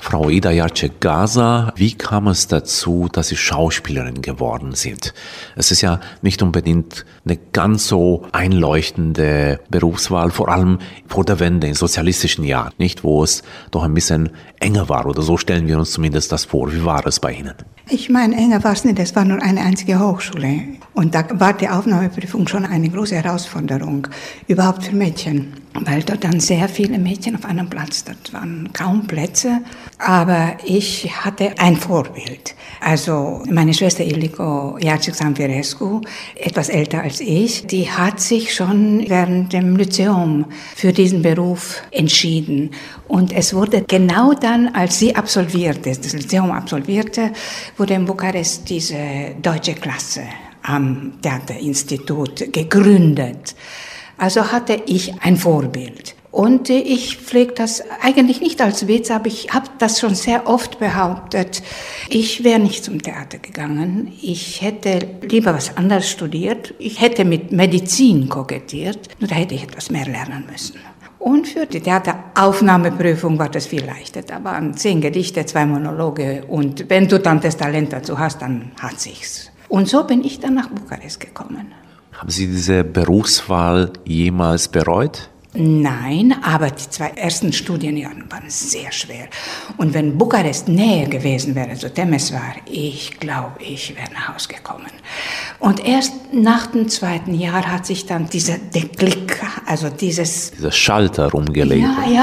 Frau Ida Jacek-Gaza, wie kam es dazu, dass Sie Schauspielerin geworden sind? Es ist ja nicht unbedingt eine ganz so einleuchtende Berufswahl, vor allem vor der Wende in sozialistischen Jahren, nicht, wo es doch ein bisschen enger war, oder so stellen wir uns zumindest das vor. Wie war es bei Ihnen? Ich meine, enger war es nicht, es war nur eine einzige Hochschule. Und da war die Aufnahmeprüfung schon eine große Herausforderung, überhaupt für Mädchen. Weil dort dann sehr viele Mädchen auf einem Platz, dort waren kaum Plätze. Aber ich hatte ein Vorbild. Also meine Schwester Iliko Jacek-Zamfirescu, etwas älter als ich, die hat sich schon während dem Lyzeum für diesen Beruf entschieden. Und es wurde genau dann, als sie absolvierte, das Lyzeum absolvierte, wurde in Bukarest diese deutsche Klasse am Theaterinstitut gegründet. Also hatte ich ein Vorbild. Und ich pflege das eigentlich nicht als Witz, aber ich habe das schon sehr oft behauptet. Ich wäre nicht zum Theater gegangen. Ich hätte lieber was anderes studiert. Ich hätte mit Medizin kokettiert. Nur da hätte ich etwas mehr lernen müssen. Und für die Theateraufnahmeprüfung war das viel leichter. Da waren 10 Gedichte, 2 Monologe. Und wenn du dann das Talent dazu hast, dann hat sich's. Und so bin ich dann nach Bukarest gekommen. Haben Sie diese Berufswahl jemals bereut? Nein, aber die 2 ersten Studienjahre waren sehr schwer. Und wenn Bukarest näher gewesen wäre, so Temeswar, ich glaube, ich wäre nach Hause gekommen. Und erst nach dem 2. Jahr hat sich dann dieser Klick, also dieser Schalter rumgelegt.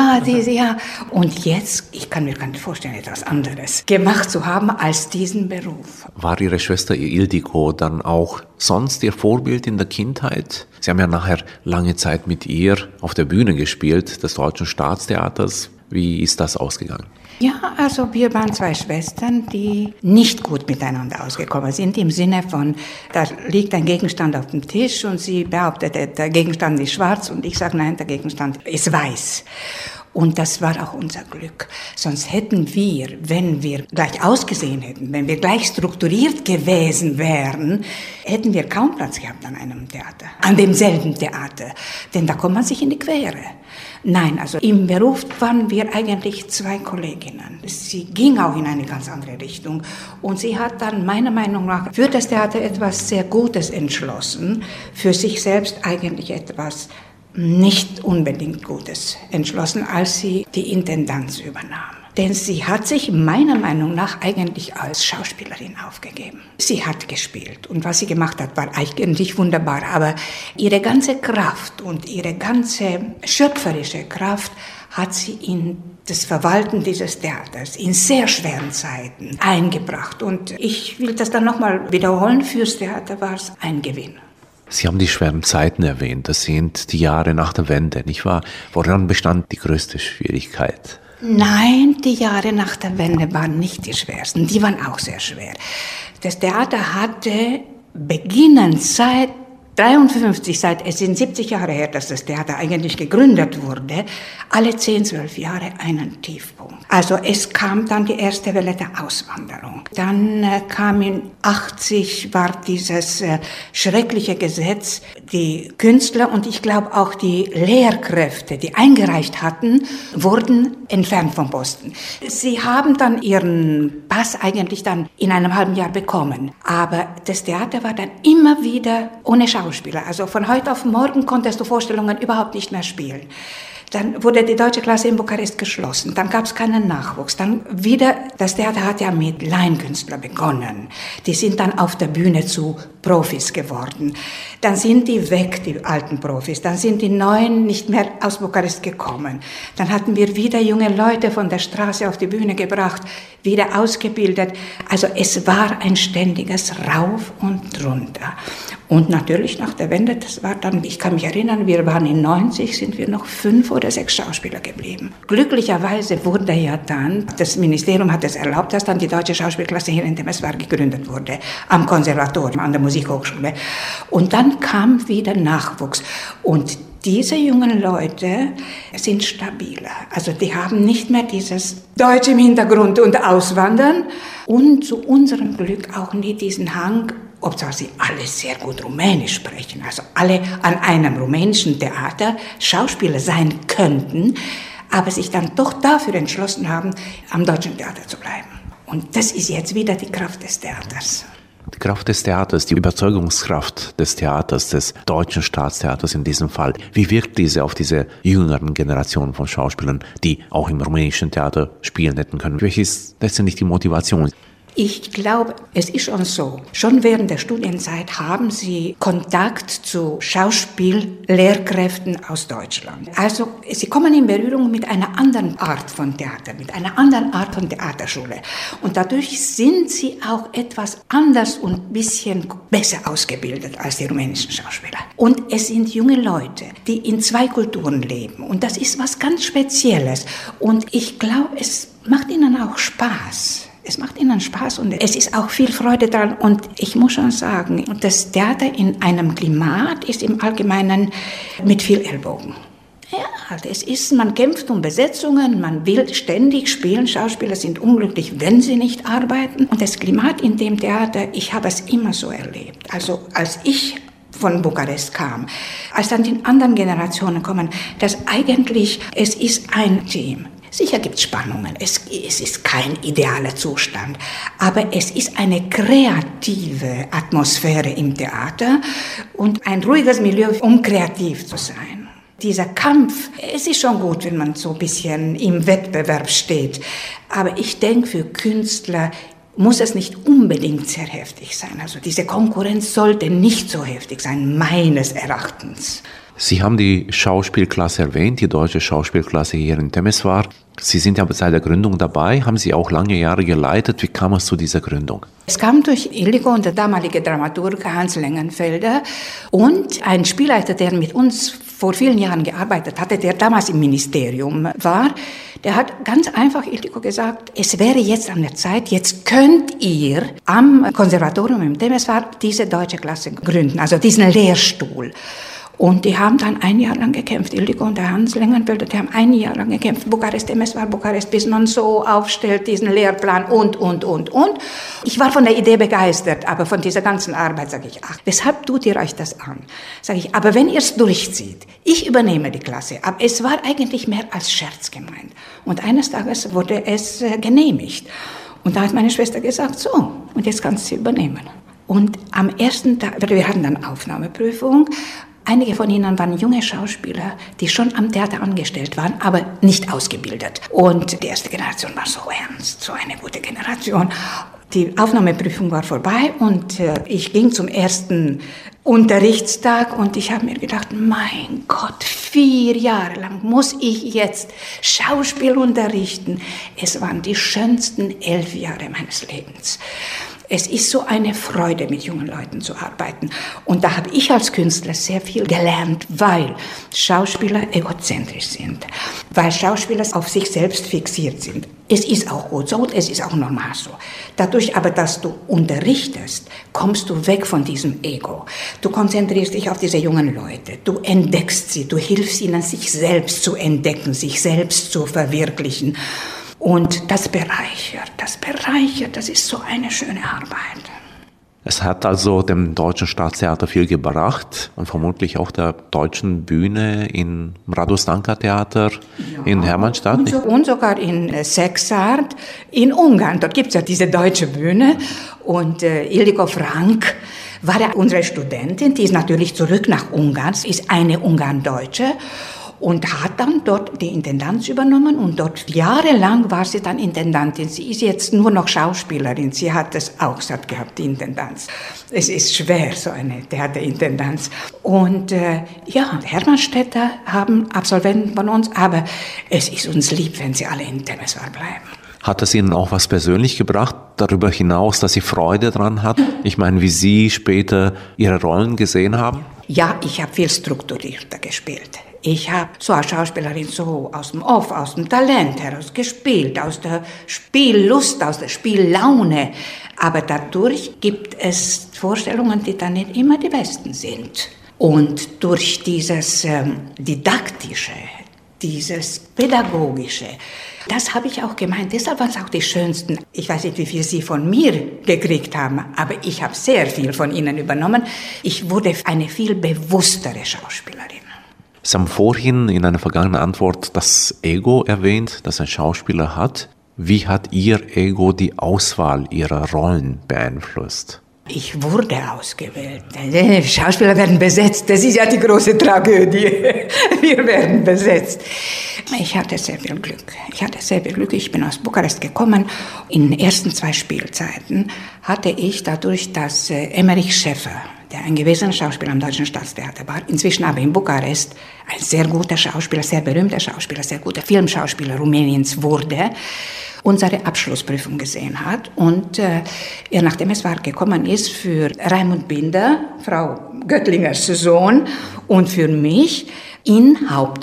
Ja. Und jetzt, ich kann mir gar nicht vorstellen, etwas anderes gemacht zu haben als diesen Beruf. War Ihre Schwester Ildiko dann auch sonst Ihr Vorbild in der Kindheit? Sie haben ja nachher lange Zeit mit ihr auf der Bühne gespielt, des Deutschen Staatstheaters. Wie ist das ausgegangen? Ja, also wir waren 2 Schwestern, die nicht gut miteinander ausgekommen sind, im Sinne von, da liegt ein Gegenstand auf dem Tisch und sie behauptet, der Gegenstand ist schwarz und ich sage, nein, der Gegenstand ist weiß. Und das war auch unser Glück. Sonst hätten wir, wenn wir gleich ausgesehen hätten, wenn wir gleich strukturiert gewesen wären, hätten wir kaum Platz gehabt an einem Theater, an demselben Theater. Denn da kommt man sich in die Quere. Nein, also im Beruf waren wir eigentlich 2 Kolleginnen. Sie ging auch in eine ganz andere Richtung. Und sie hat dann meiner Meinung nach für das Theater etwas sehr Gutes entschlossen, für sich selbst eigentlich etwas nicht unbedingt Gutes entschlossen, als sie die Intendanz übernahm. Denn sie hat sich meiner Meinung nach eigentlich als Schauspielerin aufgegeben. Sie hat gespielt und was sie gemacht hat, war eigentlich wunderbar. Aber ihre ganze Kraft und ihre ganze schöpferische Kraft hat sie in das Verwalten dieses Theaters in sehr schweren Zeiten eingebracht. Und ich will das dann nochmal wiederholen, fürs Theater war es ein Gewinn. Sie haben die schweren Zeiten erwähnt. Das sind die Jahre nach der Wende, nicht wahr? Woran bestand die größte Schwierigkeit? Nein, die Jahre nach der Wende waren nicht die schwersten. Die waren auch sehr schwer. Das Theater hatte beginnend seit 53, es sind 70 Jahre her, dass das Theater eigentlich gegründet wurde, alle 10, 12 Jahre einen Tiefpunkt. Also es kam dann die erste Welle der Auswanderung. Dann kam in 80, war dieses schreckliche Gesetz, die Künstler und ich glaube auch die Lehrkräfte, die eingereicht hatten, wurden entfernt vom Posten. Sie haben dann ihren Pass eigentlich dann in einem halben Jahr bekommen. Aber das Theater war dann immer wieder ohne Schauspieler. Also von heute auf morgen konntest du Vorstellungen überhaupt nicht mehr spielen. Dann wurde die deutsche Klasse in Bukarest geschlossen. Dann gab es keinen Nachwuchs. Dann wieder, das Theater hat ja mit Laienkünstlern begonnen. Die sind dann auf der Bühne zu Profis geworden. Dann sind die weg, die alten Profis. Dann sind die Neuen nicht mehr aus Bukarest gekommen. Dann hatten wir wieder junge Leute von der Straße auf die Bühne gebracht, wieder ausgebildet. Also es war ein ständiges Rauf und runter. Und natürlich nach der Wende, das war dann, ich kann mich erinnern, wir waren in 90, sind wir noch 5 oder 6 Schauspieler geblieben. Glücklicherweise wurde ja dann, das Ministerium hat es erlaubt, dass dann die deutsche Schauspielklasse hier in Temeswar gegründet wurde, am Konservatorium, an der Musikhochschule. Und dann kam wieder Nachwuchs. Und diese jungen Leute sind stabiler. Also die haben nicht mehr dieses Deutsch im Hintergrund und Auswandern. Und zu unserem Glück auch nie diesen Hang, obwohl sie alle sehr gut Rumänisch sprechen, also alle an einem rumänischen Theater Schauspieler sein könnten, aber sich dann doch dafür entschlossen haben, am Deutschen Theater zu bleiben. Und das ist jetzt wieder die Kraft des Theaters. Die Kraft des Theaters, die Überzeugungskraft des Theaters, des Deutschen Staatstheaters in diesem Fall. Wie wirkt diese auf diese jüngeren Generationen von Schauspielern, die auch im rumänischen Theater spielen hätten können? Welche ist letztendlich die Motivation? Ich glaube, es ist schon so. Schon während der Studienzeit haben sie Kontakt zu Schauspiellehrkräften aus Deutschland. Also sie kommen in Berührung mit einer anderen Art von Theater, mit einer anderen Art von Theaterschule. Und dadurch sind sie auch etwas anders und ein bisschen besser ausgebildet als die rumänischen Schauspieler. Und es sind junge Leute, die in zwei Kulturen leben. Und das ist was ganz Spezielles. Und ich glaube, es macht ihnen auch Spaß. Es macht ihnen Spaß und es ist auch viel Freude dran. Und ich muss schon sagen, das Theater in einem Klimat ist im Allgemeinen mit viel Ellbogen. Ja, das ist, man kämpft um Besetzungen, man will ständig spielen. Schauspieler sind unglücklich, wenn sie nicht arbeiten. Und das Klimat in dem Theater, ich habe es immer so erlebt. Also als ich von Bukarest kam, als dann die anderen Generationen kommen, dass eigentlich, es ist ein Team. Sicher gibt es Spannungen, es ist kein idealer Zustand, aber es ist eine kreative Atmosphäre im Theater und ein ruhiges Milieu, um kreativ zu sein. Dieser Kampf, es ist schon gut, wenn man so ein bisschen im Wettbewerb steht, aber ich denke, für Künstler muss es nicht unbedingt sehr heftig sein. Also diese Konkurrenz sollte nicht so heftig sein, meines Erachtens. Sie haben die Schauspielklasse erwähnt, die deutsche Schauspielklasse hier in Temeswar. Sie sind ja seit der Gründung dabei, haben Sie auch lange Jahre geleitet. Wie kam es zu dieser Gründung? Es kam durch Ildiko und der damalige Dramaturg Hans Lengenfelder und ein Spielleiter, der mit uns vor vielen Jahren gearbeitet hatte, der damals im Ministerium war, der hat ganz einfach Ildiko gesagt, es wäre jetzt an der Zeit, jetzt könnt ihr am Konservatorium in Temeswar diese deutsche Klasse gründen, also diesen Lehrstuhl. Und die haben dann ein Jahr lang gekämpft. Ildiko und der Hans Lengenfelder, die haben ein Jahr lang gekämpft. Bukarest, Temeswar, Bukarest, bis man so aufstellt, diesen Lehrplan und. Ich war von der Idee begeistert, aber von dieser ganzen Arbeit sage ich, ach, weshalb tut ihr euch das an? Sage ich, aber wenn ihr es durchzieht, ich übernehme die Klasse. Aber es war eigentlich mehr als Scherz gemeint. Und eines Tages wurde es genehmigt. Und da hat meine Schwester gesagt, so, und jetzt kannst du sie übernehmen. Und am ersten Tag, wir hatten dann Aufnahmeprüfung. Einige von ihnen waren junge Schauspieler, die schon am Theater angestellt waren, aber nicht ausgebildet. Und die erste Generation war so ernst, so eine gute Generation. Die Aufnahmeprüfung war vorbei und ich ging zum ersten Unterrichtstag und ich habe mir gedacht, mein Gott, 4 Jahre lang muss ich jetzt Schauspiel unterrichten. Es waren die schönsten 11 Jahre meines Lebens. Es ist so eine Freude, mit jungen Leuten zu arbeiten. Und da habe ich als Künstler sehr viel gelernt, weil Schauspieler egozentrisch sind, weil Schauspieler auf sich selbst fixiert sind. Es ist auch gut so und es ist auch normal so. Dadurch aber, dass du unterrichtest, kommst du weg von diesem Ego. Du konzentrierst dich auf diese jungen Leute, du entdeckst sie, du hilfst ihnen, sich selbst zu entdecken, sich selbst zu verwirklichen. Und das bereichert, das ist so eine schöne Arbeit. Es hat also dem Deutschen Staatstheater viel gebracht und vermutlich auch der deutschen Bühne im Radostanka-Theater in Hermannstadt. Und sogar in Sexart in Ungarn. Dort gibt es ja diese deutsche Bühne. Und Ildiko Frank war ja unsere Studentin, die ist natürlich zurück nach Ungarn, ist eine Ungarn-Deutsche. Und hat dann dort die Intendanz übernommen und dort jahrelang war sie dann Intendantin. Sie ist jetzt nur noch Schauspielerin. Sie hat es auch satt gehabt, die Intendanz. Es ist schwer, so eine Theaterintendanz. Und Hermannstädter haben Absolventen von uns, aber es ist uns lieb, wenn sie alle in Temeswar bleiben. Hat es Ihnen auch was persönlich gebracht, darüber hinaus, dass Sie Freude dran hatten? Ich meine, wie Sie später Ihre Rollen gesehen haben? Ja, ich habe viel strukturierter gespielt. Ich habe so als Schauspielerin so aus dem Off, aus dem Talent heraus gespielt, aus der Spiellust, aus der Spiellaune. Aber dadurch gibt es Vorstellungen, die dann nicht immer die besten sind. Und durch dieses Didaktische, dieses Pädagogische, das habe ich auch gemeint. Deshalb waren es auch die schönsten. Ich weiß nicht, wie viel Sie von mir gekriegt haben, aber ich habe sehr viel von Ihnen übernommen. Ich wurde eine viel bewusstere Schauspielerin. Sie haben vorhin in einer vergangenen Antwort das Ego erwähnt, das ein Schauspieler hat. Wie hat Ihr Ego die Auswahl Ihrer Rollen beeinflusst? Ich wurde ausgewählt. Schauspieler werden besetzt. Das ist ja die große Tragödie. Wir werden besetzt. Ich hatte sehr viel Glück. Ich bin aus Bukarest gekommen. In den ersten 2 Spielzeiten hatte ich dadurch, dass Emmerich Schäffer, der ein gewesener Schauspieler am Deutschen Staatstheater war, inzwischen aber in Bukarest ein sehr guter Schauspieler, sehr berühmter Schauspieler, sehr guter Filmschauspieler Rumäniens wurde, unsere Abschlussprüfung gesehen hat und er nach dem Eswar gekommen ist für Raimund Binder, Frau Göttlingers Sohn, und für mich in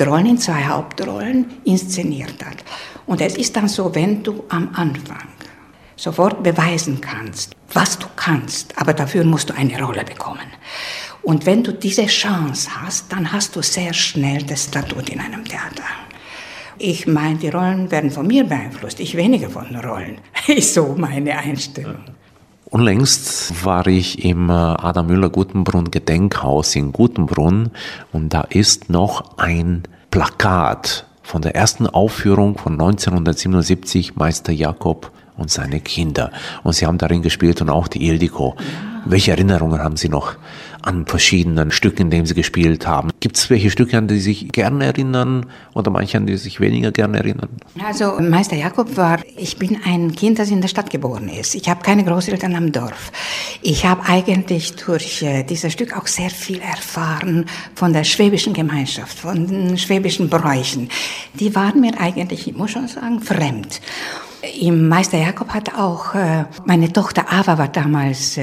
2 Hauptrollen inszeniert hat. Und es ist dann so, wenn du am Anfang sofort beweisen kannst, was du kannst, aber dafür musst du eine Rolle bekommen. Und wenn du diese Chance hast, dann hast du sehr schnell das Statut in einem Theater. Ich meine, die Rollen werden von mir beeinflusst, ich weniger von den Rollen. Ist so meine Einstellung. Unlängst war ich im Adam Müller-Gutenbrunn Gedenkhaus in Gutenbrunn und da ist noch ein Plakat von der ersten Aufführung von 1977, Meister Jakob und seine Kinder. Und Sie haben darin gespielt und auch die Ildiko. Ja. Welche Erinnerungen haben Sie noch an verschiedenen Stücken, in denen Sie gespielt haben? Gibt es welche Stücke, an die Sie sich gerne erinnern oder manche, an die Sie sich weniger gerne erinnern? Also Meister Jakob ich bin ein Kind, das in der Stadt geboren ist. Ich habe keine Großeltern am Dorf. Ich habe eigentlich durch dieses Stück auch sehr viel erfahren von der schwäbischen Gemeinschaft, von den schwäbischen Bräuchen. Die waren mir eigentlich, ich muss schon sagen, fremd. Im Meister Jakob hat auch meine Tochter Ava war damals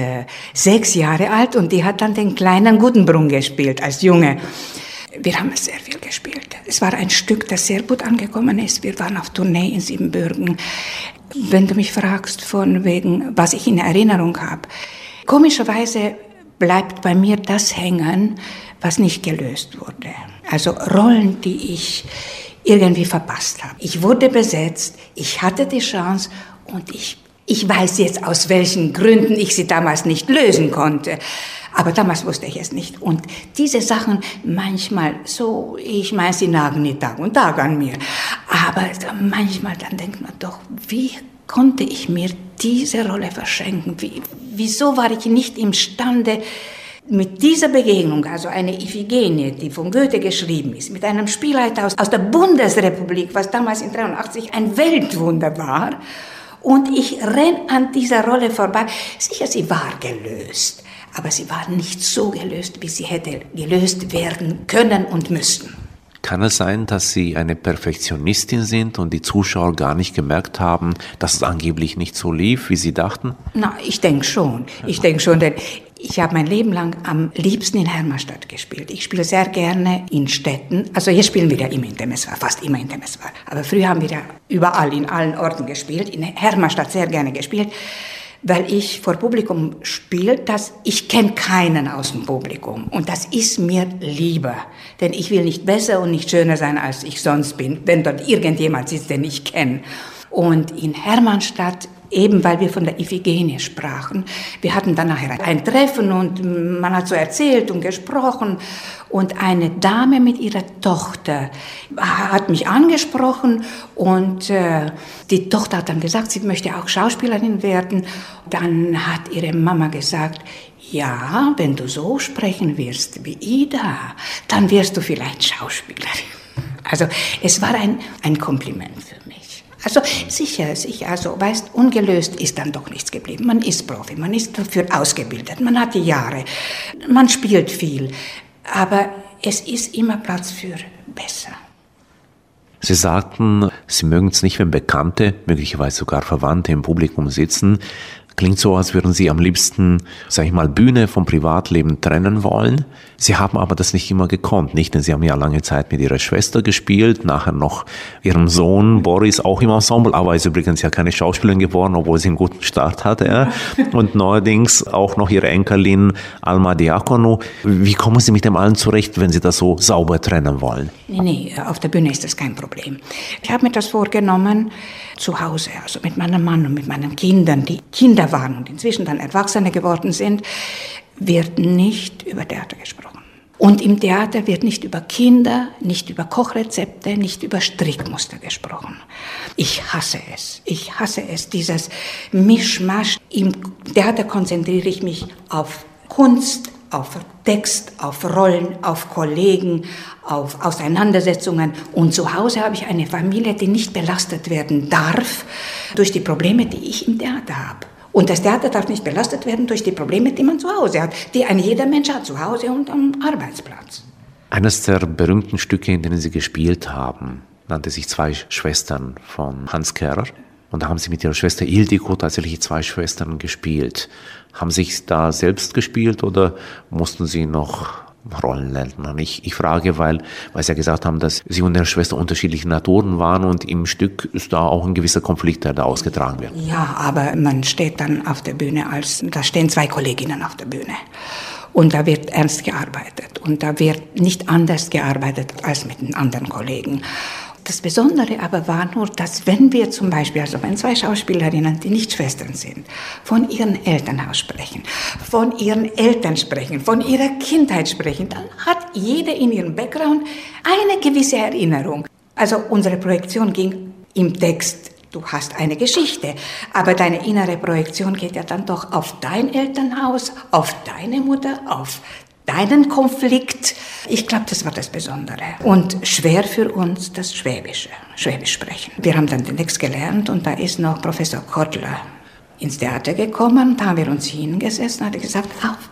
6 Jahre alt und die hat dann den kleinen Gutenbrunn gespielt als Junge. Wir haben sehr viel gespielt. Es war ein Stück, das sehr gut angekommen ist. Wir waren auf Tournee in Siebenbürgen. Wenn du mich fragst von wegen, was ich in Erinnerung habe, komischerweise bleibt bei mir das hängen, was nicht gelöst wurde. Also Rollen, die ich irgendwie verpasst habe. Ich wurde besetzt, ich hatte die Chance und ich weiß jetzt, aus welchen Gründen ich sie damals nicht lösen konnte. Aber damals wusste ich es nicht. Und diese Sachen manchmal so, ich meine, sie nagen nicht Tag und Tag an mir. Aber manchmal dann denkt man doch, wie konnte ich mir diese Rolle verschenken? Wieso war ich nicht imstande, mit dieser Begegnung, also eine Iphigenie, die von Goethe geschrieben ist, mit einem Spielleiter aus der Bundesrepublik, was damals in 1983 ein Weltwunder war, und ich renn an dieser Rolle vorbei. Sicher, sie war gelöst, aber sie war nicht so gelöst, wie sie hätte gelöst werden können und müssen. Kann es sein, dass Sie eine Perfektionistin sind und die Zuschauer gar nicht gemerkt haben, dass es angeblich nicht so lief, wie Sie dachten? Na, ich denke schon, denn ich habe mein Leben lang am liebsten in Hermannstadt gespielt. Ich spiele sehr gerne in Städten. Also jetzt spielen wir ja immer in Temeswar, fast immer in Temeswar. Aber früher haben wir ja überall, in allen Orten gespielt. In Hermannstadt sehr gerne gespielt, weil ich vor Publikum spiele, ich kenne keinen aus dem Publikum. Und das ist mir lieber. Denn ich will nicht besser und nicht schöner sein, als ich sonst bin, wenn dort irgendjemand sitzt, den ich kenne. Und in Hermannstadt, eben weil wir von der Iphigenie sprachen, wir hatten dann nachher ein Treffen und man hat so erzählt und gesprochen und eine Dame mit ihrer Tochter hat mich angesprochen und die Tochter hat dann gesagt, sie möchte auch Schauspielerin werden. Dann hat ihre Mama gesagt, ja, wenn du so sprechen wirst wie Ida, dann wirst du vielleicht Schauspielerin. Also es war ein Kompliment für mich. Also sicher, also weißt, ungelöst ist dann doch nichts geblieben. Man ist Profi, man ist dafür ausgebildet, man hat die Jahre, man spielt viel, aber es ist immer Platz für besser. Sie sagten, Sie mögen es nicht, wenn Bekannte, möglicherweise sogar Verwandte im Publikum sitzen. Klingt so, als würden Sie am liebsten, sag ich mal, Bühne vom Privatleben trennen wollen. Sie haben aber das nicht immer gekonnt, nicht? Denn Sie haben ja lange Zeit mit Ihrer Schwester gespielt, nachher noch Ihrem Sohn Boris auch im Ensemble, aber ist übrigens ja keine Schauspielerin geworden, obwohl sie einen guten Start hatte. Ja? Und neuerdings auch noch Ihre Enkelin Alma Diakonou. Wie kommen Sie mit dem allen zurecht, wenn Sie das so sauber trennen wollen? Nee, auf der Bühne ist das kein Problem. Ich habe mir das vorgenommen, zu Hause, also mit meinem Mann und mit meinen Kindern, die Kinder waren und inzwischen dann Erwachsene geworden sind, wird nicht über Theater gesprochen. Und im Theater wird nicht über Kinder, nicht über Kochrezepte, nicht über Strickmuster gesprochen. Ich hasse es, dieses Mischmasch. Im Theater konzentriere ich mich auf Kunst, auf Text, auf Rollen, auf Kollegen, auf Auseinandersetzungen. Und zu Hause habe ich eine Familie, die nicht belastet werden darf durch die Probleme, die ich im Theater habe. Und das Theater darf nicht belastet werden durch die Probleme, die man zu Hause hat, die jeder Mensch hat, zu Hause und am Arbeitsplatz. Eines der berühmten Stücke, in denen Sie gespielt haben, nannte sich Zwei Schwestern von Hans Kerr. Und da haben Sie mit Ihrer Schwester Ildiko tatsächlich Zwei Schwestern gespielt. Haben Sie es da selbst gespielt oder mussten Sie noch Rollen lernen? Ich frage, weil Sie ja gesagt haben, dass Sie und Ihre Schwester unterschiedliche Naturen waren und im Stück ist da auch ein gewisser Konflikt, der da ausgetragen wird. Ja, aber man steht dann auf der Bühne, da stehen zwei Kolleginnen auf der Bühne. Und da wird ernst gearbeitet und da wird nicht anders gearbeitet als mit den anderen Kollegen. Das Besondere aber war nur, dass wenn wir zum Beispiel, also wenn zwei Schauspielerinnen, die nicht Schwestern sind, von ihrem Elternhaus sprechen, von ihren Eltern sprechen, von ihrer Kindheit sprechen, dann hat jede in ihrem Background eine gewisse Erinnerung. Also unsere Projektion ging im Text. Du hast eine Geschichte, aber deine innere Projektion geht ja dann doch auf dein Elternhaus, auf deine Mutter, auf deinen Konflikt. Ich glaube, das war das Besondere. Und schwer für uns das Schwäbisch sprechen. Wir haben dann den Text gelernt und da ist noch Professor Kottler ins Theater gekommen, da haben wir uns hingesessen und hat gesagt,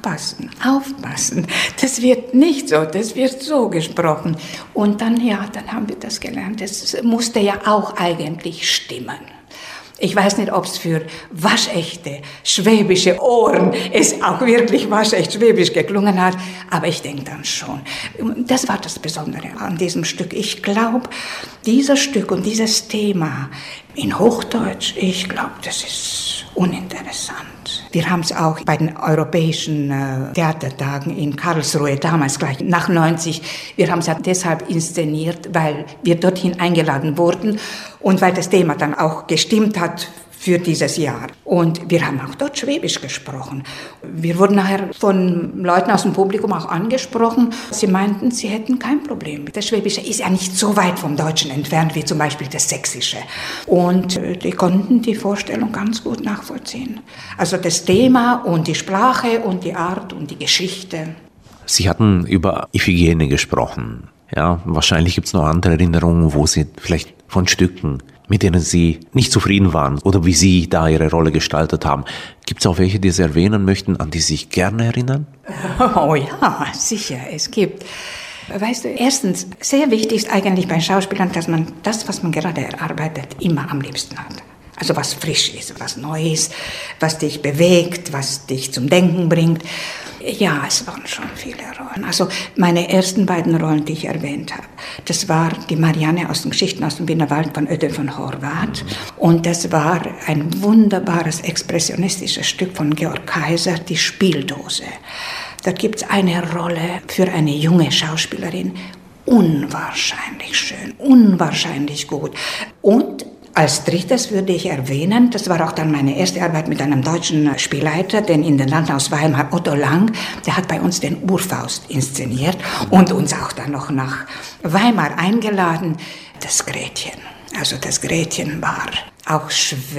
aufpassen, das wird nicht so, das wird so gesprochen. Und dann haben wir das gelernt, das musste ja auch eigentlich stimmen. Ich weiß nicht, ob es für waschechte schwäbische Ohren es auch wirklich waschecht schwäbisch geklungen hat, aber ich denke dann schon. Das war das Besondere an diesem Stück. Ich glaube, dieses Stück und dieses Thema in Hochdeutsch, ich glaube, das ist uninteressant. Wir haben es auch bei den europäischen Theatertagen in Karlsruhe, damals gleich nach 90, wir haben es deshalb inszeniert, weil wir dorthin eingeladen wurden und weil das Thema dann auch gestimmt hat für dieses Jahr. Und wir haben auch dort Schwäbisch gesprochen. Wir wurden nachher von Leuten aus dem Publikum auch angesprochen. Sie meinten, sie hätten kein Problem. Das Schwäbische ist ja nicht so weit vom Deutschen entfernt wie zum Beispiel das Sächsische. Und die konnten die Vorstellung ganz gut nachvollziehen. Also das Thema und die Sprache und die Art und die Geschichte. Sie hatten über Iphigenie gesprochen. Ja, wahrscheinlich gibt es noch andere Erinnerungen, wo Sie vielleicht von Stücken, mit denen Sie nicht zufrieden waren oder wie Sie da Ihre Rolle gestaltet haben. Gibt es auch welche, die Sie erwähnen möchten, an die Sie sich gerne erinnern? Oh ja, sicher, es gibt. Weißt du, erstens, sehr wichtig ist eigentlich bei Schauspielern, dass man das, was man gerade erarbeitet, immer am liebsten hat. Also was frisch ist, was neu ist, was dich bewegt, was dich zum Denken bringt. Ja, es waren schon viele Rollen. Also meine ersten beiden Rollen, die ich erwähnt habe, das war die Marianne aus den Geschichten aus dem Wienerwald von Ödel von Horvath. Und das war ein wunderbares expressionistisches Stück von Georg Kaiser, die Spieldose. Dort gibt es eine Rolle für eine junge Schauspielerin, unwahrscheinlich schön, unwahrscheinlich gut. Und als drittes würde ich erwähnen, das war auch dann meine erste Arbeit mit einem deutschen Spielleiter, den Intendant Weimar, Otto Lang, der hat bei uns den Urfaust inszeniert und uns auch dann noch nach Weimar eingeladen. Das Gretchen. Also das Gretchen war auch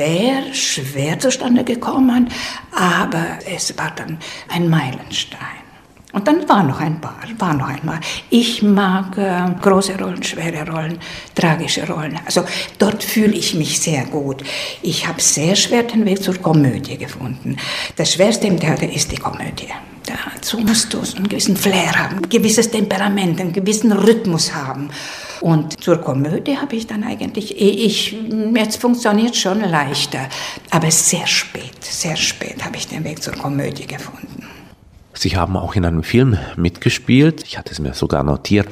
schwer zustande gekommen, aber es war dann ein Meilenstein. Und dann war noch ein paar. Ich mag große Rollen, schwere Rollen, tragische Rollen. Also dort fühle ich mich sehr gut. Ich habe sehr schwer den Weg zur Komödie gefunden. Das Schwerste im Theater ist die Komödie. Dazu musst du einen gewissen Flair haben, ein gewisses Temperament, einen gewissen Rhythmus haben. Und zur Komödie habe ich dann eigentlich, jetzt funktioniert schon leichter, aber sehr spät habe ich den Weg zur Komödie gefunden. Sie haben auch in einem Film mitgespielt. Ich hatte es mir sogar notiert,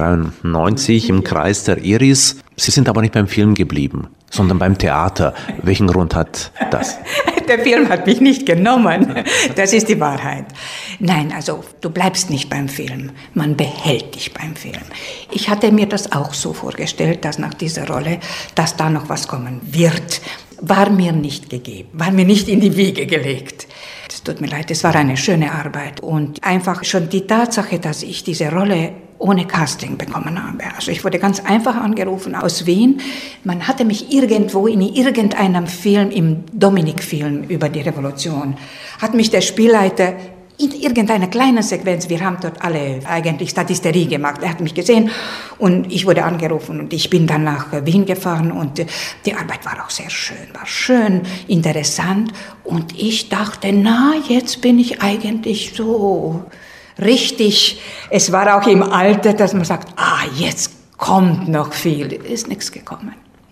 1993 im Kreis der Iris. Sie sind aber nicht beim Film geblieben, sondern beim Theater. Welchen Grund hat das? Der Film hat mich nicht genommen. Das ist die Wahrheit. Nein, also du bleibst nicht beim Film. Man behält dich beim Film. Ich hatte mir das auch so vorgestellt, dass nach dieser Rolle, dass da noch was kommen wird. War mir nicht gegeben, war mir nicht in die Wiege gelegt. Es tut mir leid, es war eine schöne Arbeit. Und einfach schon die Tatsache, dass ich diese Rolle ohne Casting bekommen habe. Also ich wurde ganz einfach angerufen aus Wien. Man hatte mich irgendwo in irgendeinem Film, im Dominik-Film über die Revolution, hat mich der Spielleiter in irgendeiner kleinen Sequenz, wir haben dort alle eigentlich Statisterie gemacht, er hat mich gesehen und ich wurde angerufen und ich bin dann nach Wien gefahren und die Arbeit war auch sehr schön, war schön, interessant und ich dachte, na, jetzt bin ich eigentlich so richtig, es war auch im Alter, dass man sagt, jetzt kommt noch viel, ist nichts gekommen.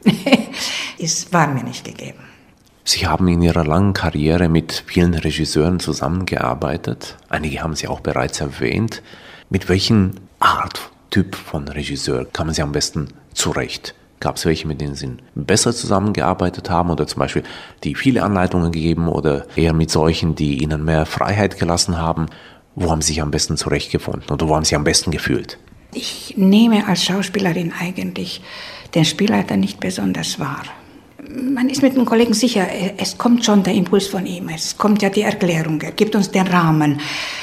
Es war mir nicht gegeben. Sie haben in Ihrer langen Karriere mit vielen Regisseuren zusammengearbeitet. Einige haben Sie auch bereits erwähnt. Mit welchen Typ von Regisseur kamen Sie am besten zurecht? Gab es welche, mit denen Sie besser zusammengearbeitet haben oder zum Beispiel, die viele Anleitungen gegeben oder eher mit solchen, die Ihnen mehr Freiheit gelassen haben? Wo haben Sie sich am besten zurechtgefunden oder wo haben Sie sich am besten gefühlt? Ich nehme als Schauspielerin eigentlich den Spielleiter nicht besonders wahr. Man ist mit einem Kollegen sicher, es kommt schon der Impuls von ihm, es kommt ja die Erklärung, er gibt uns den Rahmen.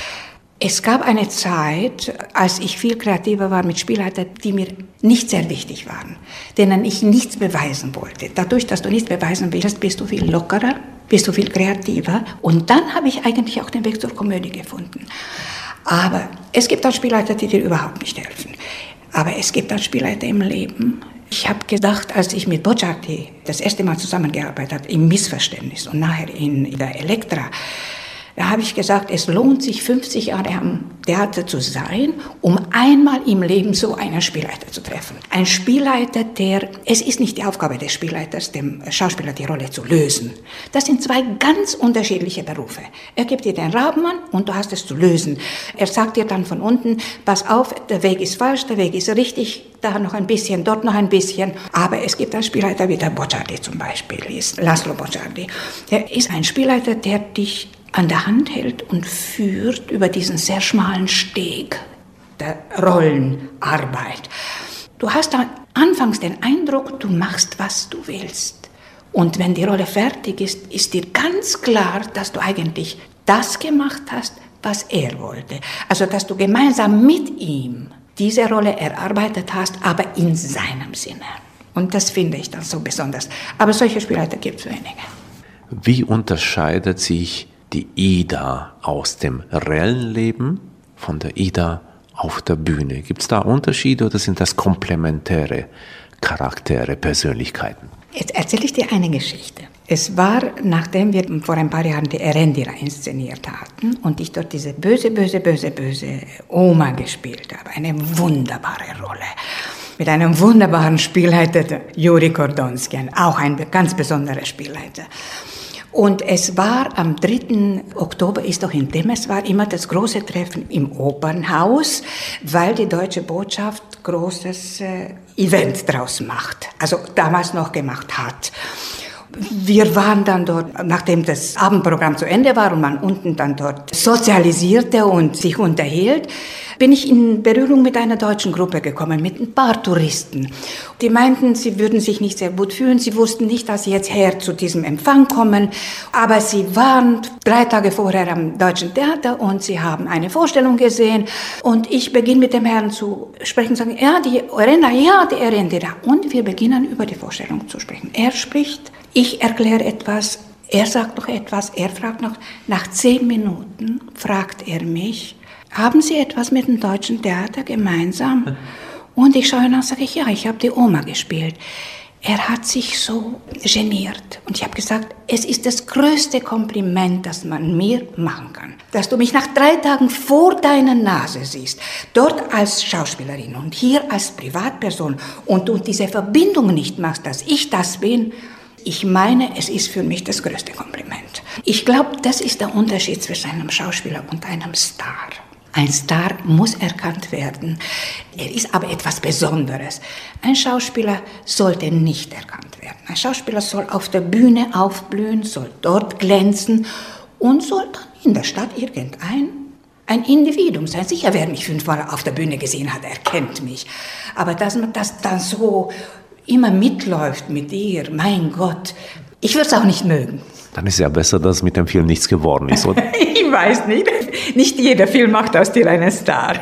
Es gab eine Zeit, als ich viel kreativer war mit Spielleitern, die mir nicht sehr wichtig waren, denen ich nichts beweisen wollte. Dadurch, dass du nichts beweisen willst, bist du viel lockerer, bist du viel kreativer und dann habe ich eigentlich auch den Weg zur Komödie gefunden. Aber es gibt auch Spielleiter, die dir überhaupt nicht helfen. Aber es gibt auch Spielleiter im Leben. Ich habe gedacht, als ich mit Bocciati das erste Mal zusammengearbeitet habe, im Missverständnis und nachher in der Elektra, da habe ich gesagt, es lohnt sich 50 Jahre am Theater zu sein, um einmal im Leben so einen Spielleiter zu treffen. Ein Spielleiter, es ist nicht die Aufgabe des Spielleiters, dem Schauspieler die Rolle zu lösen. Das sind zwei ganz unterschiedliche Berufe. Er gibt dir den Rahmen und du hast es zu lösen. Er sagt dir dann von unten, pass auf, der Weg ist falsch, der Weg ist richtig, da noch ein bisschen, dort noch ein bisschen. Aber es gibt einen Spielleiter wie der Bocciati zum Beispiel, ist Laszlo Bocciati. Der ist ein Spielleiter, der dich an der Hand hält und führt über diesen sehr schmalen Steg der Rollenarbeit. Du hast dann anfangs den Eindruck, du machst, was du willst. Und wenn die Rolle fertig ist, ist dir ganz klar, dass du eigentlich das gemacht hast, was er wollte. Also, dass du gemeinsam mit ihm diese Rolle erarbeitet hast, aber in seinem Sinne. Und das finde ich dann so besonders. Aber solche Spielleiter gibt es wenige. Wie unterscheidet sich die Ida aus dem reellen Leben von der Ida auf der Bühne? Gibt es da Unterschiede oder sind das komplementäre Charaktere, Persönlichkeiten? Jetzt erzähle ich dir eine Geschichte. Es war, nachdem wir vor ein paar Jahren die Erendira inszeniert hatten und ich dort diese böse Oma gespielt habe. Eine wunderbare Rolle. Mit einem wunderbaren Spielleiter, Juri Kordonskian, auch ein ganz besonderer Spielleiter. Und es war am 3. Oktober, ist doch in Temeswar immer das große Treffen im Opernhaus, weil die Deutsche Botschaft großes Event draus macht. Also damals noch gemacht hat. Wir waren dann dort, nachdem das Abendprogramm zu Ende war und man unten dann dort sozialisierte und sich unterhielt, bin ich in Berührung mit einer deutschen Gruppe gekommen, mit ein paar Touristen. Die meinten, sie würden sich nicht sehr gut fühlen, sie wussten nicht, dass sie jetzt her zu diesem Empfang kommen, aber sie waren 3 Tage vorher am Deutschen Theater und sie haben eine Vorstellung gesehen und ich beginne mit dem Herrn zu sprechen, sagen, ja, die Erendira. Und wir beginnen über die Vorstellung zu sprechen. Er spricht, ich erkläre etwas, er sagt noch etwas, er fragt noch. Nach 10 Minuten fragt er mich, haben Sie etwas mit dem Deutschen Theater gemeinsam? Und ich schaue ihn an und sage, ja, ich habe die Oma gespielt. Er hat sich so geniert. Und ich habe gesagt, es ist das größte Kompliment, das man mir machen kann. Dass du mich nach 3 Tagen vor deiner Nase siehst, dort als Schauspielerin und hier als Privatperson und du diese Verbindung nicht machst, dass ich das bin. Ich meine, es ist für mich das größte Kompliment. Ich glaube, das ist der Unterschied zwischen einem Schauspieler und einem Star. Ein Star muss erkannt werden. Er ist aber etwas Besonderes. Ein Schauspieler sollte nicht erkannt werden. Ein Schauspieler soll auf der Bühne aufblühen, soll dort glänzen und soll dann in der Stadt ein Individuum sein. Sicher, wer mich 5-mal auf der Bühne gesehen hat, erkennt mich. Aber dass man das dann so immer mitläuft mit dir, mein Gott, ich würde es auch nicht mögen. Dann ist es ja besser, dass mit dem Film nichts geworden ist, oder? Ich weiß nicht. Nicht jeder Film macht aus dir einen Star.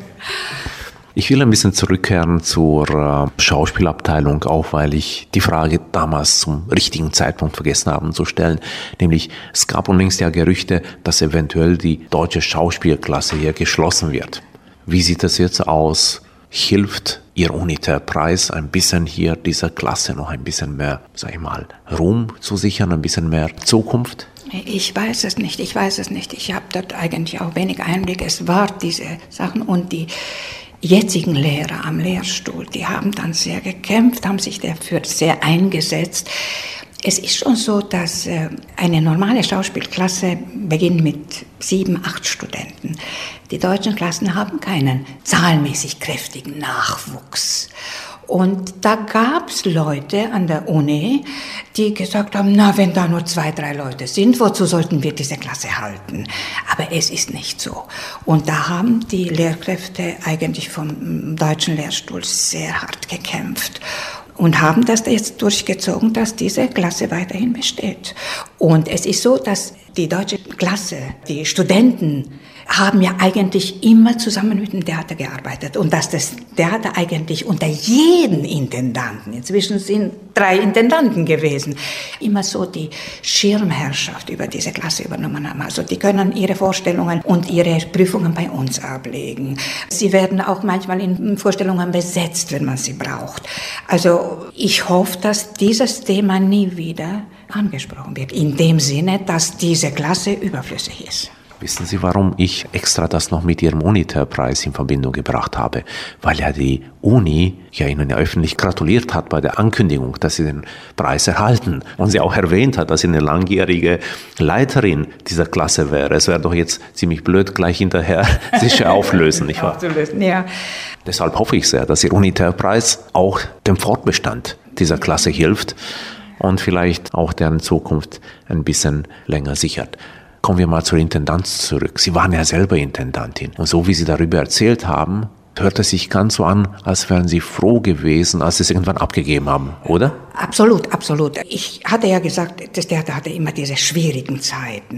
Ich will ein bisschen zurückkehren zur Schauspielabteilung, auch weil ich die Frage damals zum richtigen Zeitpunkt vergessen habe zu stellen. Nämlich, es gab unlängst ja Gerüchte, dass eventuell die deutsche Schauspielklasse hier geschlossen wird. Wie sieht das jetzt aus? Hilft Ihr UNITER-Preis ein bisschen hier dieser Klasse noch ein bisschen mehr, sag ich mal, Ruhm zu sichern, ein bisschen mehr Zukunft? Ich weiß es nicht. Ich habe dort eigentlich auch wenig Einblick. Es war diese Sachen und die jetzigen Lehrer am Lehrstuhl, die haben dann sehr gekämpft, haben sich dafür sehr eingesetzt. Es ist schon so, dass eine normale Schauspielklasse beginnt mit 7, 8 Studenten. Die deutschen Klassen haben keinen zahlenmäßig kräftigen Nachwuchs. Und da gab es Leute an der Uni, die gesagt haben, na, wenn da nur 2, 3 Leute sind, wozu sollten wir diese Klasse halten? Aber es ist nicht so. Und da haben die Lehrkräfte eigentlich vom deutschen Lehrstuhl sehr hart gekämpft und haben das jetzt durchgezogen, dass diese Klasse weiterhin besteht. Und es ist so, dass die deutsche Klasse, die Studenten, haben ja eigentlich immer zusammen mit dem Theater gearbeitet und dass das Theater eigentlich unter jeden Intendanten, inzwischen sind 3 Intendanten gewesen, immer so die Schirmherrschaft über diese Klasse übernommen haben. Also die können ihre Vorstellungen und ihre Prüfungen bei uns ablegen. Sie werden auch manchmal in Vorstellungen besetzt, wenn man sie braucht. Also ich hoffe, dass dieses Thema nie wieder angesprochen wird, in dem Sinne, dass diese Klasse überflüssig ist. Wissen Sie, warum ich extra das noch mit Ihrem UNITER-Preis in Verbindung gebracht habe? Weil ja die Uni ja Ihnen ja öffentlich gratuliert hat bei der Ankündigung, dass Sie den Preis erhalten. Und sie auch erwähnt hat, dass sie eine langjährige Leiterin dieser Klasse wäre. Es wäre doch jetzt ziemlich blöd, gleich hinterher sich auflösen, nicht wahr? Aufzulösen, ja. Deshalb hoffe ich sehr, dass Ihr UNITER-Preis auch dem Fortbestand dieser Klasse hilft und vielleicht auch deren Zukunft ein bisschen länger sichert. Kommen wir mal zur Intendanz zurück. Sie waren ja selber Intendantin. Und so wie Sie darüber erzählt haben, hört es sich ganz so an, als wären Sie froh gewesen, als Sie es irgendwann abgegeben haben, oder? Absolut, absolut. Ich hatte ja gesagt, das Theater hatte immer diese schwierigen Zeiten.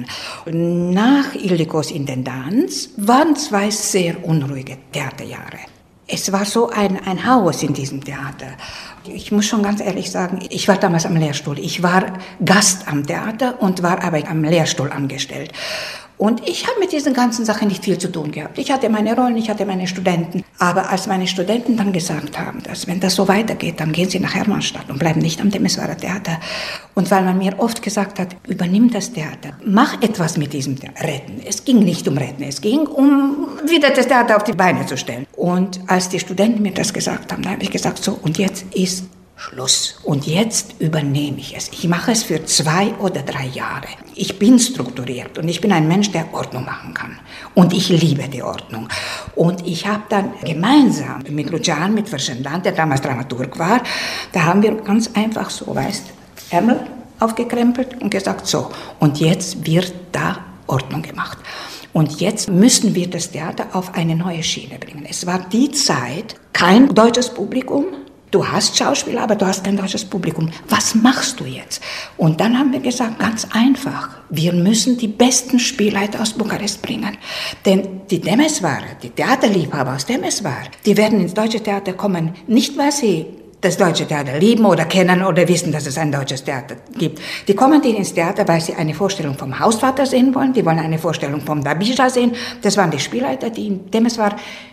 Nach Ildikos Intendanz waren 2 sehr unruhige Theaterjahre. Es war so ein Haus in diesem Theater. Ich muss schon ganz ehrlich sagen, ich war damals am Lehrstuhl. Ich war Gast am Theater und war aber am Lehrstuhl angestellt. Und ich habe mit diesen ganzen Sachen nicht viel zu tun gehabt. Ich hatte meine Rollen, ich hatte meine Studenten. Aber als meine Studenten dann gesagt haben, dass wenn das so weitergeht, dann gehen sie nach Hermannstadt und bleiben nicht am Temeswarer Theater. Und weil man mir oft gesagt hat, übernimm das Theater, mach etwas mit diesem Retten. Es ging nicht um Retten, es ging um wieder das Theater auf die Beine zu stellen. Und als die Studenten mir das gesagt haben, da habe ich gesagt, so, und jetzt ist Schluss. Und jetzt übernehme ich es. Ich mache es für 2 oder 3 Jahre. Ich bin strukturiert und ich bin ein Mensch, der Ordnung machen kann. Und ich liebe die Ordnung. Und ich habe dann gemeinsam mit Lucian, mit Verschenland, der damals Dramaturg war, da haben wir ganz einfach so, Ärmel aufgekrempelt und gesagt, so, und jetzt wird da Ordnung gemacht. Und jetzt müssen wir das Theater auf eine neue Schiene bringen. Es war die Zeit, kein deutsches Publikum. Du hast Schauspieler, aber du hast kein deutsches Publikum. Was machst du jetzt? Und dann haben wir gesagt, ganz einfach, wir müssen die besten Spielleiter aus Bukarest bringen. Denn die Temeswarer, die Theaterliebhaber aus Temeswar, die werden ins deutsche Theater kommen, nicht weil sie das deutsche Theater lieben oder kennen oder wissen, dass es ein deutsches Theater gibt. Die kommen ins Theater, weil sie eine Vorstellung vom Hausvater sehen wollen, die wollen eine Vorstellung vom Dabija sehen. Das waren die Spielleiter, die in Temeswar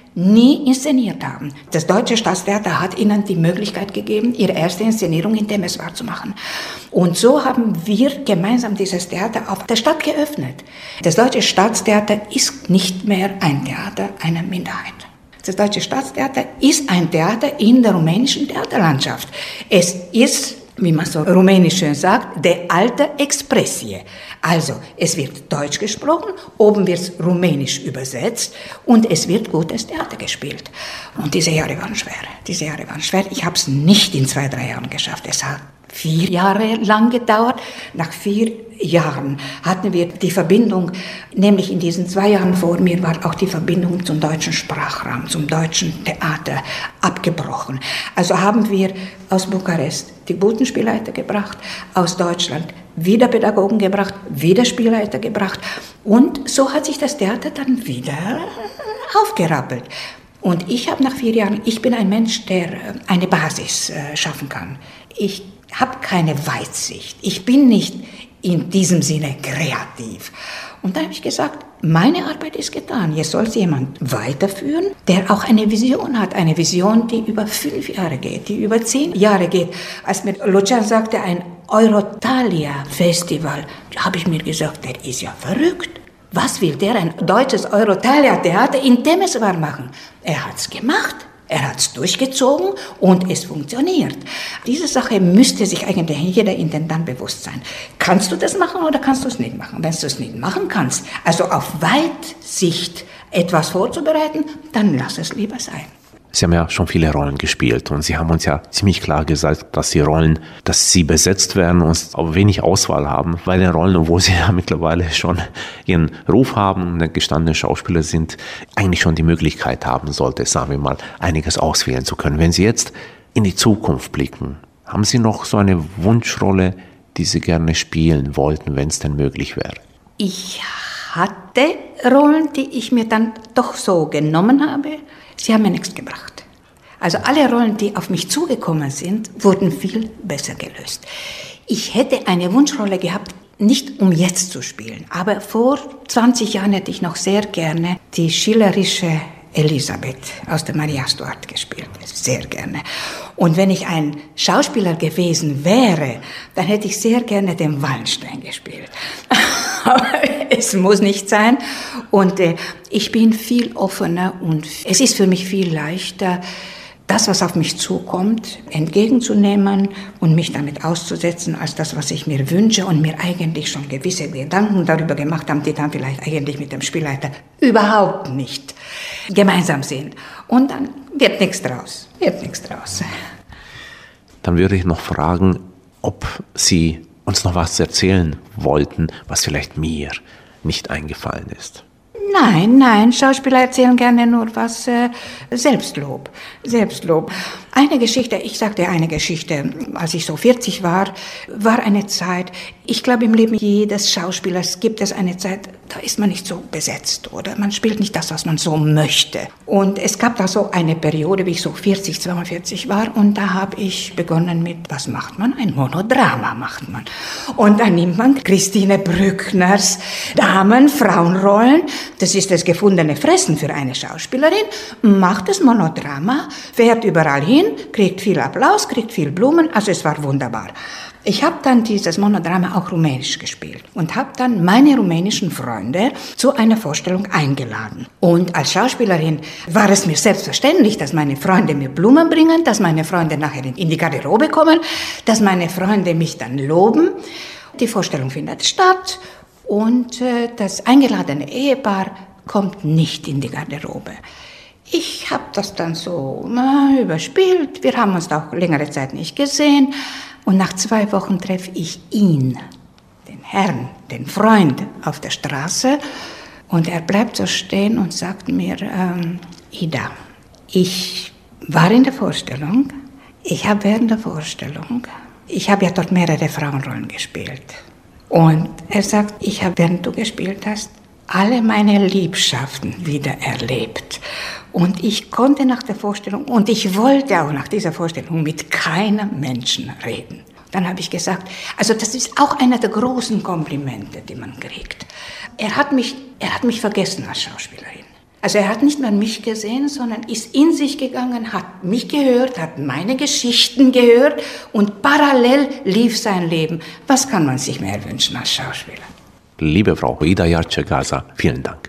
nie inszeniert haben. Das Deutsche Staatstheater hat ihnen die Möglichkeit gegeben, ihre erste Inszenierung in Temeswar zu machen. Und so haben wir gemeinsam dieses Theater auf der Stadt geöffnet. Das Deutsche Staatstheater ist nicht mehr ein Theater einer Minderheit. Das Deutsche Staatstheater ist ein Theater in der rumänischen Theaterlandschaft. Es ist, wie man so rumänisch schön sagt, de altă expresie. Also, es wird Deutsch gesprochen, oben wird es rumänisch übersetzt und es wird gutes Theater gespielt. Und diese Jahre waren schwer. Ich habe es nicht in 2, 3 Jahren geschafft. Es hat 4 Jahre lang gedauert. Nach 4 Jahren hatten wir die Verbindung, nämlich in diesen 2 Jahren vor mir war auch die Verbindung zum deutschen Sprachraum, zum deutschen Theater abgebrochen. Also haben wir aus Bukarest die guten Spielleiter gebracht, aus Deutschland wieder Pädagogen gebracht, wieder Spielleiter gebracht. Und so hat sich das Theater dann wieder aufgerappelt. Und ich habe nach 4 Jahren, ich bin ein Mensch, der eine Basis schaffen kann. Ich habe keine Weitsicht. Ich bin nicht in diesem Sinne kreativ. Und da habe ich gesagt, meine Arbeit ist getan. Jetzt soll es jemand weiterführen, der auch eine Vision hat. Eine Vision, die über 5 Jahre geht, die über 10 Jahre geht. Als mir Lucian sagte, ein Eurotalia-Festival, da habe ich mir gesagt, der ist ja verrückt. Was will der, ein deutsches Eurotalia-Theater in Temeswar machen? Er hat's gemacht. Er hat es durchgezogen und es funktioniert. Diese Sache müsste sich eigentlich jeder Intendant bewusst sein. Kannst du das machen oder kannst du es nicht machen? Wenn du es nicht machen kannst, also auf Weitsicht etwas vorzubereiten, dann lass es lieber sein. Sie haben ja schon viele Rollen gespielt und Sie haben uns ja ziemlich klar gesagt, dass die Rollen, dass sie besetzt werden und auch wenig Auswahl haben, weil die Rollen, wo Sie ja mittlerweile schon ihren Ruf haben, eine gestandene Schauspieler sind, eigentlich schon die Möglichkeit haben sollte, sagen wir mal, einiges auswählen zu können. Wenn Sie jetzt in die Zukunft blicken, haben Sie noch so eine Wunschrolle, die Sie gerne spielen wollten, wenn es denn möglich wäre? Ich hatte Rollen, die ich mir dann doch so genommen habe. Sie haben mir nichts gebracht. Also alle Rollen, die auf mich zugekommen sind, wurden viel besser gelöst. Ich hätte eine Wunschrolle gehabt, nicht um jetzt zu spielen, aber vor 20 Jahren hätte ich noch sehr gerne die schillerische Elisabeth aus der Maria Stuart gespielt. Sehr gerne. Und wenn ich ein Schauspieler gewesen wäre, dann hätte ich sehr gerne den Wallenstein gespielt. Aber es muss nicht sein. Und ich bin viel offener und es ist für mich viel leichter, das, was auf mich zukommt, entgegenzunehmen und mich damit auszusetzen, als das, was ich mir wünsche und mir eigentlich schon gewisse Gedanken darüber gemacht haben, die dann vielleicht eigentlich mit dem Spielleiter überhaupt nicht gemeinsam sind. Und dann wird nichts draus. Dann würde ich noch fragen, ob Sie uns noch was erzählen wollten, was vielleicht mir nicht eingefallen ist. Nein, Schauspieler erzählen gerne nur was Selbstlob. Eine Geschichte, als ich so 40 war eine Zeit, ich glaube im Leben jedes Schauspielers gibt es eine Zeit, da ist man nicht so besetzt oder man spielt nicht das, was man so möchte. Und es gab da so eine Periode, wie ich so 40, 42 war und da habe ich begonnen mit, was macht man? Ein Monodrama macht man. Und dann nimmt man Christine Brückners Damen-Frauenrollen, das ist das gefundene Fressen für eine Schauspielerin, macht das Monodrama, fährt überall hin, kriegt viel Applaus, kriegt viel Blumen, also es war wunderbar. Ich habe dann dieses Monodrama auch rumänisch gespielt und habe dann meine rumänischen Freunde zu einer Vorstellung eingeladen. Und als Schauspielerin war es mir selbstverständlich, dass meine Freunde mir Blumen bringen, dass meine Freunde nachher in die Garderobe kommen, dass meine Freunde mich dann loben. Die Vorstellung findet statt und das eingeladene Ehepaar kommt nicht in die Garderobe. Ich habe das dann so überspielt. Wir haben uns auch längere Zeit nicht gesehen. Und nach 2 Wochen treffe ich ihn, den Herrn, den Freund, auf der Straße. Und er bleibt so stehen und sagt mir, Ida, ich war in der Vorstellung. Ich habe während der Vorstellung, ich habe ja dort mehrere Frauenrollen gespielt. Und er sagt, ich habe, während du gespielt hast, alle meine Liebschaften wieder erlebt. Und ich konnte nach der Vorstellung, und ich wollte auch nach dieser Vorstellung mit keinem Menschen reden. Dann habe ich gesagt, also das ist auch einer der großen Komplimente, die man kriegt. Er hat mich vergessen als Schauspielerin. Also er hat nicht mehr mich gesehen, sondern ist in sich gegangen, hat mich gehört, hat meine Geschichten gehört und parallel lief sein Leben. Was kann man sich mehr wünschen als Schauspieler? Liebe Frau Ida Jarce-Gaza, vielen Dank.